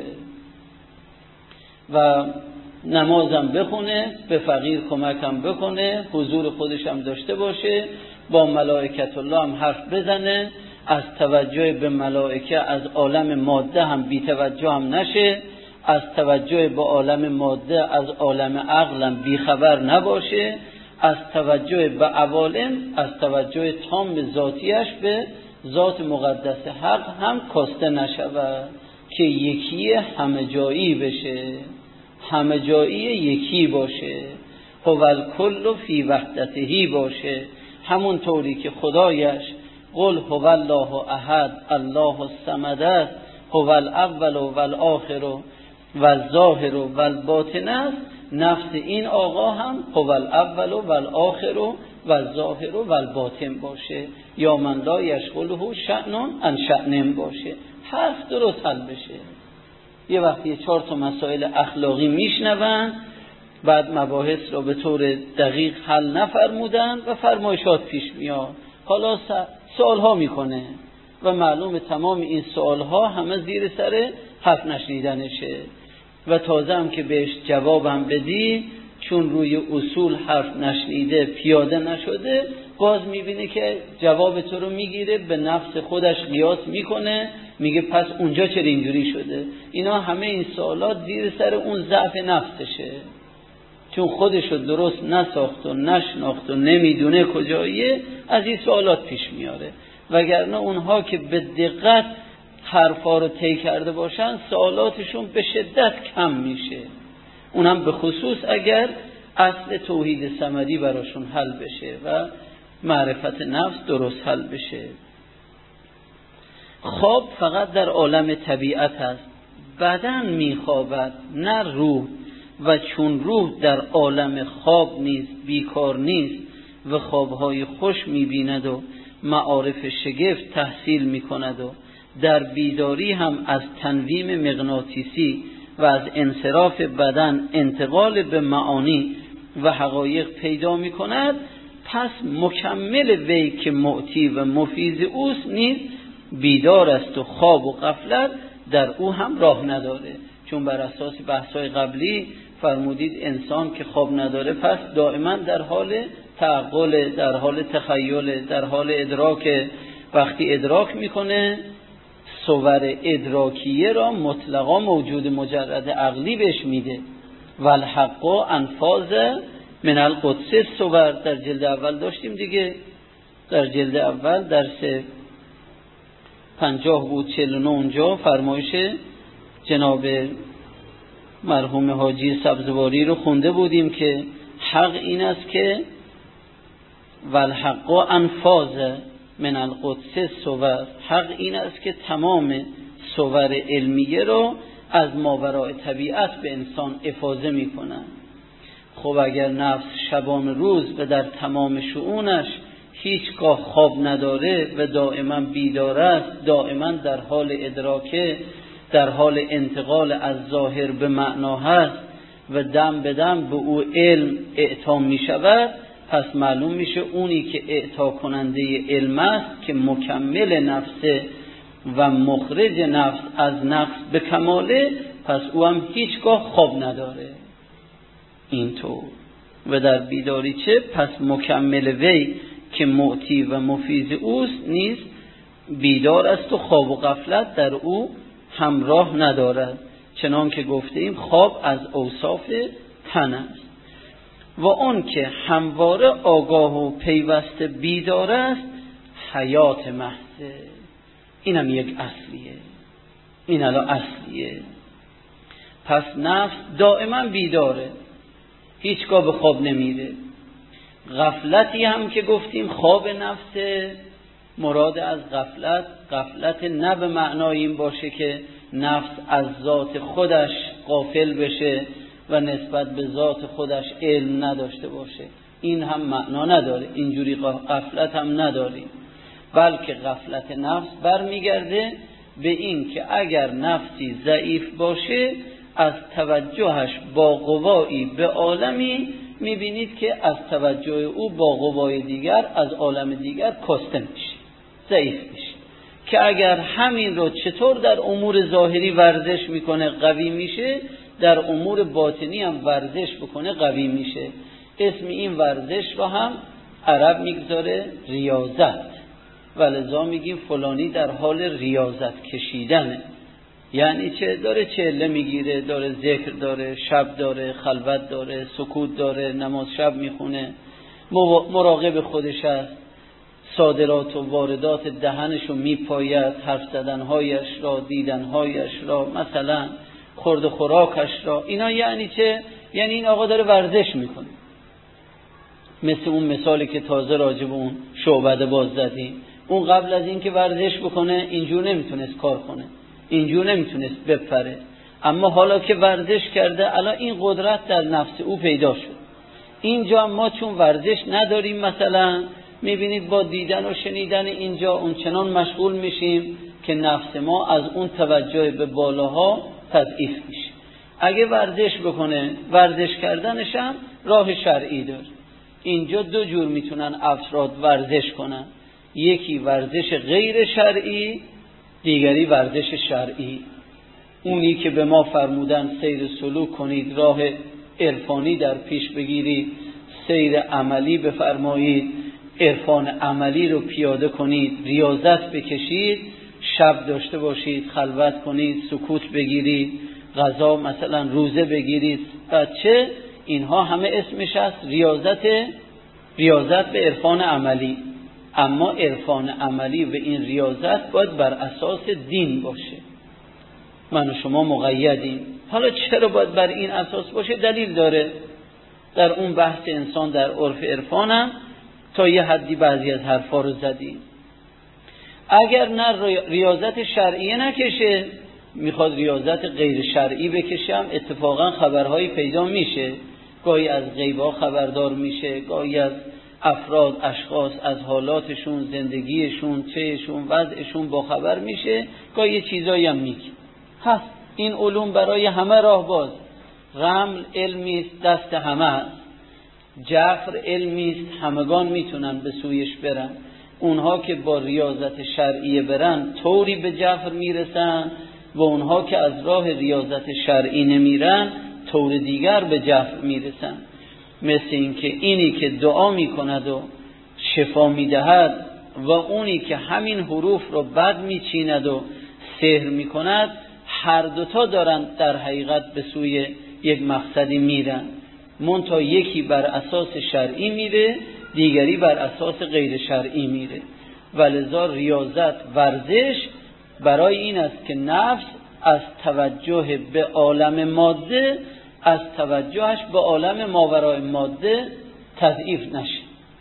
[SPEAKER 1] و نمازم بخونه، به فقیر کمکم بکنه، حضور خودش هم داشته باشه، با ملائکت الله هم حرف بزنه، از توجه به ملائکه از عالم ماده هم بی توجه هم نشه، از توجه به عالم ماده از عالم عقل هم بی خبر نباشه، از توجه به عوالم از توجه تام ذاتیش به ذات مقدس حق هم کاسته نشود که یکی همه جایی بشه، همه جایی یکی باشه، هو الکل فی وحدته باشه، همون طوری که خدایش قل هو الله احد الله الصمد است، هو الاول و الاخر و الظاهر و الباطن است، نفس این آقا هم هو الاول و الاخر و الظاهر و الباطن باشه، یا من لا یشغله شأن عن شأن باشه. حرف درست حل بشه. یه وقتی چهار تا مسائل اخلاقی میشنون، بعد مباحث رو به طور دقیق حل نفرمودن و فرمایشات پیش میاد، حالا سوال ها میکنه و معلوم تمام این سوال ها همه زیر سر حرف نشنیدنشه و تازه هم که بهش جوابم بدی، چون روی اصول حرف نشنیده پیاده نشده، باز میبینه که جواب تو رو میگیره، به نفس خودش قیاس میکنه، میگه پس اونجا چرا اینجوری شده. اینا همه این سوالات زیر سر اون ضعف نفسشه، چون خودشو درست نساخت و نشناخت و نمیدونه کجاییه، از این سوالات پیش میاره. وگرنه اونها که به دقت حرفا رو طی کرده باشن، سوالاتشون به شدت کم میشه، اونم به خصوص اگر اصل توحید صمدی براشون حل بشه و معرفت نفس درست حل بشه. خواب فقط در عالم طبیعت است، بدن میخوابد نه روح، و چون روح در عالم خواب نیست بیکار نیست و خوابهای خوش میبیند و معارف شگفت تحصیل میکند و در بیداری هم از تنویم مغناطیسی و از انصراف بدن انتقال به معانی و حقایق پیدا میکند، پس مکمل وی که معطی و مفیض اوست نیز بیدار است و خواب و غفلت در او هم راه نداره. چون بر اساس بحث‌های قبلی فرمودید انسان که خواب نداره پس دائما در حال تعقل، در حال تخیل، در حال ادراک. وقتی ادراک میکنه صور ادراکیه را مطلقا موجود مجرد عقلی بهش میده. والحق انفاذ من القدس صور در جلد اول داشتیم دیگه، در جلد اول درس پنجاه بود چهل و نه اونجا فرمایش جناب مرحوم حاجی سبزواری رو خونده بودیم که حق این است که والحق انفاذ من القدس صور، حق این است که تمام صور علمیه رو از ماورای طبیعت به انسان افاضه می کنن. خب اگر نفس شبان روز و در تمام شؤونش هیچگاه خواب نداره و دائما بیدار است، دائما در حال ادراکه، در حال انتقال از ظاهر به معنا هست و دم به دم به او علم اعطا می شود، پس معلوم میشه اونی که اعطا کننده علم است که مکمل نفسه و مخرج نفس از نقص به کماله، پس او هم هیچگاه خواب نداره. اینطور و در بیداری چه؟ پس مکمل وی که معطی و مفیض اوست نیست بیدار است و خواب و غفلت در او همراه ندارد. چنان که گفتیم خواب از اوصاف تن است. و اون که همواره آگاه و پیوسته بیدار است حیات محضه. اینم یک اصلیه، این الان اصلیه. پس نفس دائما بیداره، هیچگاه به خواب نمیره. غفلتی هم که گفتیم خواب نفسه، مراد از غفلت غفلت نه به معنای این باشه که نفس از ذات خودش غافل بشه و نسبت به ذات خودش علم نداشته باشه، این هم معنا نداره، اینجوری غفلت هم نداریم، بلکه غفلت نفس برمیگرده به این که اگر نفسی ضعیف باشه از توجهش با قوایی به عالمی میبینید که از توجه او با قوای دیگر از عالم دیگر کاسته میشه، ضعیف میشه، که اگر همین رو چطور در امور ظاهری ورزش میکنه قوی میشه، در امور باطنی هم ورزش بکنه قوی میشه. اسم این ورزش رو هم عرب میگذاره ریاضت، ولذا میگیم فلانی در حال ریاضت کشیدنه. یعنی چه؟ داره چله میگیره، داره ذکر داره، شب داره، خلوت داره، سکوت داره، نماز شب میخونه، مراقب خودش است، صادرات و واردات دهنشو میپاید، حرف زدنهایش را، دیدنهایش را، مثلا خورد و خوراکش را. اینا یعنی چه؟ یعنی این آقا داره ورزش میکنه. مثل اون مثالی که تازه راجب اون شعبده باز زدیم، اون قبل از این که ورزش بکنه اینجور نمیتونست کار کنه، اینجور نمیتونست بپره، اما حالا که ورزش کرده الان این قدرت در نفس او پیدا شد. اینجا ما چون ورزش نداریم مثلا میبینید با دیدن و شنیدن اینجا اون چنان مشغول میشیم که نفس ما از اون توجه به بالاها تضعیف میشه. اگه ورزش بکنه، ورزش کردنش هم راه شرعی داره. اینجا دو جور میتونن افراد ورزش کنن، یکی ورزش غیر شرعی، دیگری ورزش شرعی. اونی که به ما فرمودن سیر سلوک کنید، راه عرفانی در پیش بگیرید، سیر عملی بفرمایید، عرفان عملی رو پیاده کنید، ریاضت بکشید، شب داشته باشید، خلوت کنید، سکوت بگیرید، غذا مثلا روزه بگیرید، بچه، اینها همه اسمش است ریاضت، ریاضت به عرفان عملی. اما عرفان عملی و این ریاضت باید بر اساس دین باشه. من و شما مقیدیم. حالا چرا باید بر این اساس باشه؟ دلیل داره. در اون بحث انسان در عرف عرفانم تا یه حدی بعضی از حرفا رو زدیم. اگر نه ریاضت شرعیه نکشه، میخواد ریاضت غیر شرعی بکشم، اتفاقا خبرهایی پیدا میشه، گاهی از غیبا خبردار میشه، گاهی از افراد، اشخاص از حالاتشون، زندگیشون، چهشون، وضعشون با خبر میشه، گاهی یه چیزایی هم میگه. هست این علوم برای همه راه باز. رمل علمی است دست همه است، جفر علمی است همگان میتونن به سویش برن. اونها که با ریاضت شرعی برن طوری به جفر میرسن و اونها که از راه ریاضت شرعی نمیرن طور دیگر به جفر میرسن. مثل این که اینی که دعا میکند و شفا میدهد و اونی که همین حروف رو بد میچیند و سحر میکند، هر دوتا دارن در حقیقت به سوی یک مقصدی میرن، منتها یکی بر اساس شرعی میره، دیگری بر اساس غیر شرعی میره. ولذا ریاضت، ورزش برای این است که نفس از توجه به عالم ماده، از توجهش به عالم ماورای ماده تضعیف نشه.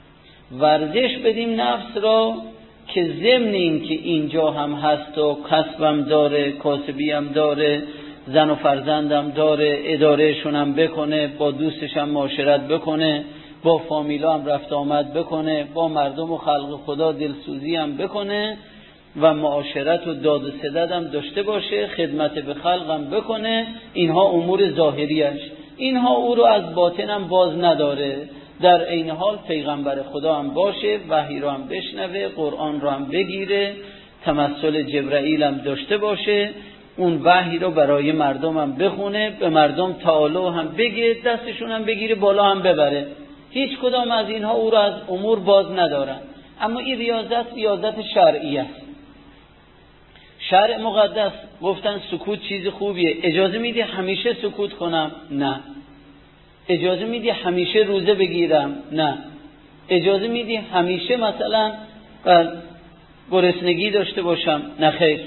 [SPEAKER 1] ورزش بدیم نفس را که ضمن این که اینجا هم هست و کسبم داره، کاسبی هم داره، زن و فرزندم داره، ادارهشون هم بکنه، با دوستش هم معاشرت بکنه، با فامیلا هم رفت آمد بکنه، با مردم و خلق خدا دلسوزی هم بکنه و معاشرت و داد و ستد هم داشته باشه، خدمت به خلق هم بکنه. اینها امور ظاهریش، اینها او رو از باطن هم باز نداره. در عین حال پیغمبر خدا هم باشه، وحی رو هم بشنوه، قرآن رو هم بگیره، تمثل جبرائیل هم داشته باشه، اون وحی رو برای مردم هم بخونه، به مردم تعالو هم بگه، دستشون هم بگیره، بالا هم ببره. هیچ کدام از اینها او رو از امور باز ندارن. اما این ریاضت ریاضت شرعی است. شرع مقدس گفتن سکوت چیز خوبیه، اجازه میدی همیشه سکوت کنم؟ نه. اجازه میدی همیشه روزه بگیرم؟ نه. اجازه میدی همیشه مثلا گرسنگی داشته باشم؟ نه خیر.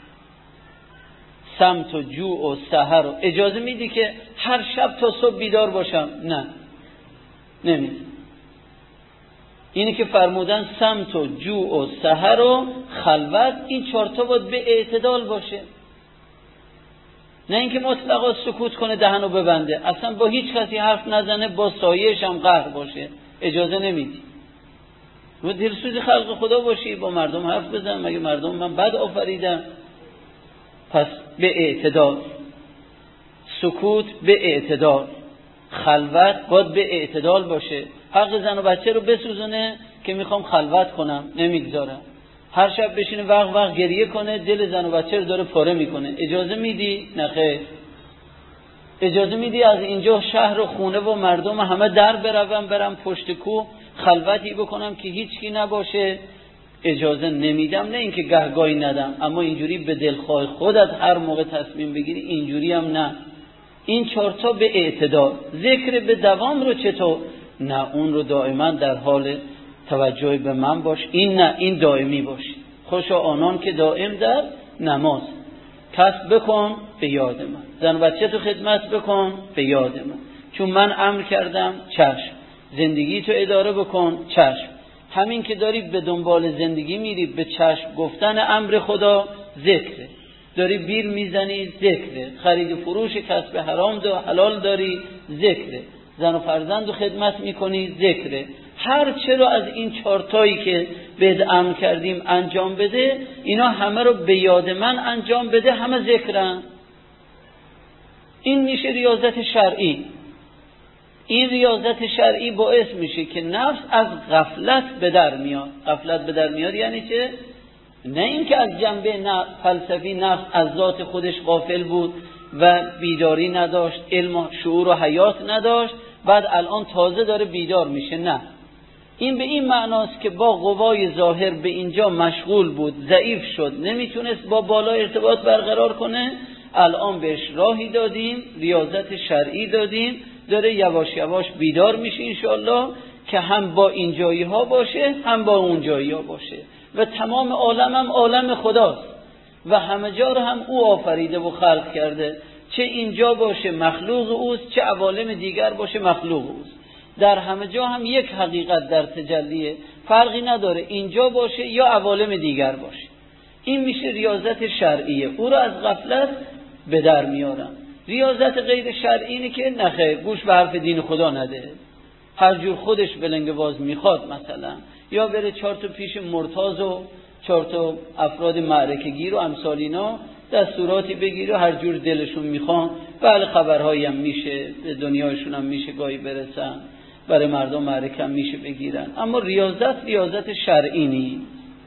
[SPEAKER 1] سمت و جوع و سحر رو اجازه میدی که هر شب تا صبح بیدار باشم؟ نه، نمیدی. اینی که فرمودن سمت و جوع و سحر و خلوت، این چهارتا باید به اعتدال باشه، نه اینکه مطلقا سکوت کنه دهنو ببنده، اصلا با هیچ کسی حرف نزنه، با سایه‌اش هم قهر باشه، اجازه نمیدی. و دلسوز خلق خدا باشی، با مردم حرف بزن، مگه مردم من بد آفریدم؟ پس به اعتدال، سکوت به اعتدال، خلوت باید به اعتدال باشه. حق زن و بچه رو بسوزونه که میخوام خلوت کنم، نمیگذارم. هر شب بشینه وقت وقت گریه کنه، دل زن و بچه رو داره پاره میکنه، اجازه میدی؟ نه خیر. اجازه میدی از اینجا شهر و خونه و مردم همه در بروم، برم پشت کوه خلوتی بکنم که هیچکی نباشه؟ اجازه نمیدم. نه اینکه گهگاهی ندم، اما اینجوری به دلخواه خودت هر موقع تصمیم بگیری، اینجوری هم نه. این چهارتا به اعتدال. ذکر به دوام رو چطور؟ نه، اون رو دائما در حال توجه به من باش، این نه، این دائمی باش. خوشا آنان که دائم در نماز. کسب بکن به یاد من، زن و بچه تو خدمت بکن به یاد من، چون من امر کردم چشم. زندگی تو اداره بکن چشم. همین که داری به دنبال زندگی میری، به چشم گفتن امر خدا ذکره. داری بیل میزنی ذکره. خرید و فروش کسب حرام و حلال داری ذکره. زن و فرزند و خدمت میکنی ذکره. هر چه رو از این چارتایی که بهت امر کردیم انجام بده، اینا همه رو به یاد من انجام بده، همه ذکرن. این میشه ریاضت شرعی. این ریاضت شرعی باعث میشه که نفس از غفلت به در میاد. غفلت به در میاد یعنی چه؟ نه اینکه از جنبه فلسفی نفس از ذات خودش غافل بود و بیداری نداشت، علم و شعور و حیات نداشت، بعد الان تازه داره بیدار میشه. نه، این به این معناست که با قوای ظاهر به اینجا مشغول بود، ضعیف شد، نمیتونست با بالا ارتباط برقرار کنه. الان بهش راهی دادیم، ریاضت شرعی دادیم، داره یواش یواش بیدار میشه انشالله، که هم با این جایی ها باشه هم با اون جایی ها باشه. و تمام عالم هم عالم خداست و همه جا رو هم او آفریده و خلق کرده. چه اینجا باشه مخلوق اوست، چه عوالم دیگر باشه مخلوق اوست. در همه جا هم یک حقیقت در تجلیه، فرقی نداره اینجا باشه یا عوالم دیگر باشه. این میشه ریاضت شرعیه، او رو از غفلت به در میارم. ریاضت غیر شرعی اینه که نخیر، گوش به حرف دین خدا نده، هر جور خودش بلنگواز میخواد مثلا، یا بره چهار تا پیش مرتاض و چهار تا افراد معرکه گیر و امثال اینا دستوراتی بگیره و هر جور دلشون میخوان. بله خبرهایی هم میشه، به دنیایشون هم میشه گاهی برسن، برای مردم معرکه هم میشه بگیرن، اما ریاضت ریاضت شرعی نیست.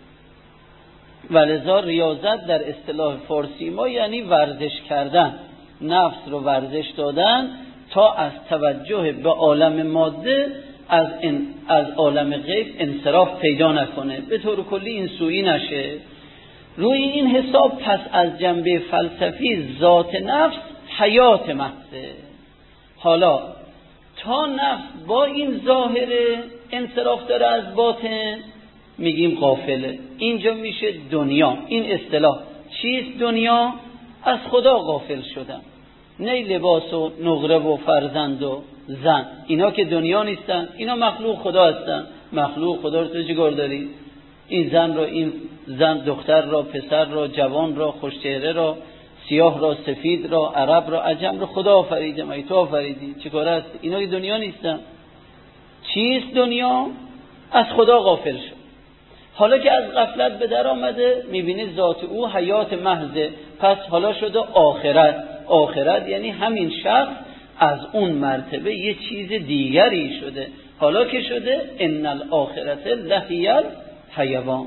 [SPEAKER 1] ولذا ریاضت در اصطلاح فارسی ما یعنی ورزش کردن، نفس رو ورزش دادن تا از توجه به عالم ماده از ان از عالم غیب انصراف پیدا نکنه، به طور کلی این سویی نشه. روی این حساب پس از جنبه فلسفی ذات نفس حیات محضه. حالا تا نفس با این ظاهر انصراف داره از باطن، میگیم غافله. اینجا میشه دنیا. این اصطلاح چیست دنیا؟ از خدا غافل شدن. نه لباس و نقره و فرزند و زن، اینا که دنیا نیستن، اینا مخلوق خدا هستن. مخلوق خدا رو تو چیکار داری؟ این زن را، این زن دختر را، پسر را، جوان را، خوشچهره را، سیاه را، سفید را، عرب را، عجم را خدا آفریده. مگه تو آفریدی؟ چیکار است؟ اینا که دنیا نیستن. چیست دنیا؟ از خدا غافل شد. حالا که از غفلت به در آمده، میبینی ذات او حیات محضه. پس حالا شده آخرت. آخرت یعنی همین شخص از اون مرتبه یه چیز دیگری شده. حالا که شده ان الاخرت لهی الحیوان.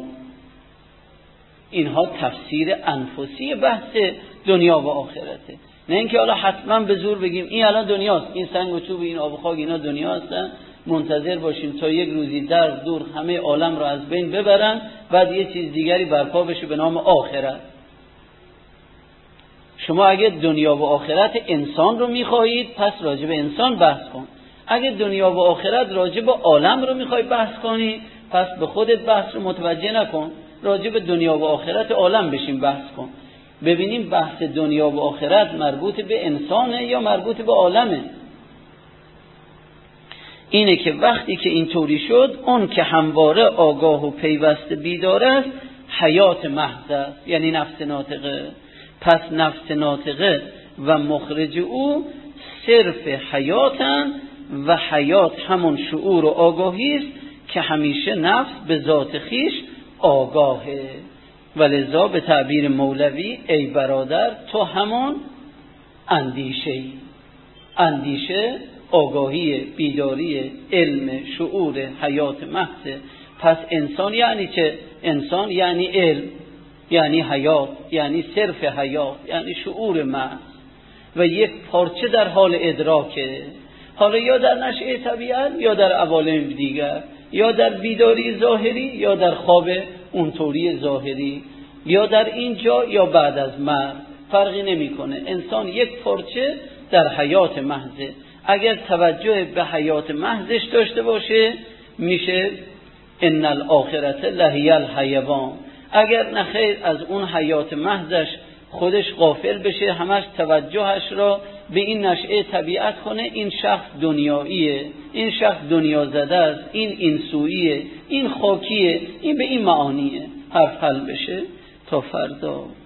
[SPEAKER 1] اینها تفسیر انفسی بحث دنیا و آخرته، نه اینکه حالا حتما به زور بگیم این الان دنیاست، این سنگ و چوب، این آب و خاک، اینا دنیا هستن، منتظر باشیم تا یک روزی در دور همه عالم رو از بین ببرن، بعد یه چیز دیگری برپا بشه به نام آخرت. شما اگه دنیا و آخرت انسان رو میخواهید، پس راجع به انسان بحث کن. اگه دنیا و آخرت راجع به عالم رو میخوای بحث کنی، پس به خودت بحث رو متوجه نکن، راجع به دنیا و آخرت عالم بشین بحث کن، ببینیم بحث دنیا و آخرت مربوط به انسانه یا مربوط به عالمه. اینه که وقتی که اینطوری شد، اون که همواره آگاه و پیوسته بیدار است حیات محض است، یعنی نفس ناطقه. پس نفس ناطقه و مخرج او صرف حیاتن و حیات همون شعور و آگاهی است که همیشه نفس به ذات خیش آگاهه. ولذا به تعبیر مولوی ای برادر تو همون اندیشه، اندیشه آگاهی، بیداری، علم، شعور، حیات محض. پس انسان یعنی چه؟ انسان یعنی علم، یعنی حیات، یعنی صرف حیات، یعنی شعور محض و یک پارچه در حال ادراکه، حالا یا در نشأه طبیعت یا در عوالم دیگر، یا در بیداری ظاهری یا در خواب اونطوری ظاهری، یا در اینجا یا بعد از مرگ، فرقی نمیکنه. انسان یک پارچه در حیات محضه. اگر توجه به حیات محضش داشته باشه میشه ان الاخرة لهی الحیوان. اگر نخیر از اون حیات محضش خودش غافل بشه، همش توجهش را به این نشأه طبیعت کنه، این شخص دنیاییه، این شخص دنیا زده است، این اینسوییه، این خاکیه، این به این معانیه، حرف حل بشه. تا فردا.